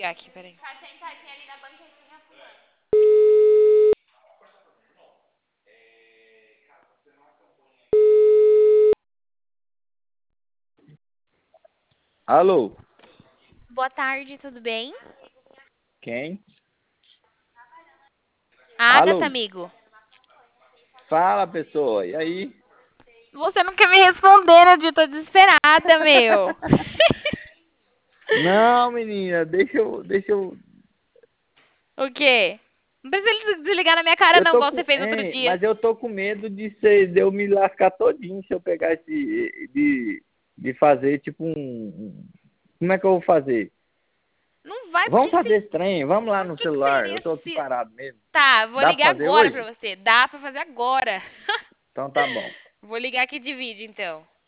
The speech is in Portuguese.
Aqui, peraí. Alô? Boa tarde, tudo bem? Quem? Agatha, Alô? amigo. Fala, pessoa. E aí? Você não quer me responder, né? Eu tô desesperada, meu. Não, menina, deixa eu. O quê? Não precisa desligar na minha cara, Eu não, tô igual com. você fez outro Hein, dia. mas eu tô com medo de eu me lascar todinho se eu pegar esse. De fazer tipo um. Como é que eu vou fazer? Não vai Vamos porque fazer se... esse trem, vamos lá Por no que que celular. Eu seria tô aqui se... parado mesmo. Tá, vou Dá pra ligar fazer agora pra hoje? você. Dá pra fazer agora. Então tá bom. Vou ligar aqui de vídeo, então.